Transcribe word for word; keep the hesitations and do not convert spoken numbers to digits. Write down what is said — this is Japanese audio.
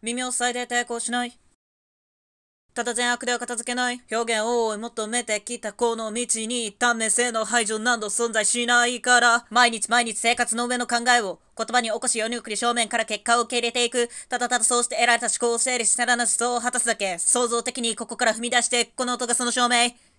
耳を塞いで抵抗しない。ただ善悪では片付けない。表現を追い求めてきたこの道に単面性の排除など存在しないから、毎日毎日生活の上の考えを言葉に起こし世に送り正面から結果を受け入れていく。ただただそうして得られた思考を整理しさらな思想を果たすだけ。創造的にここから踏み出してこの音がその証明。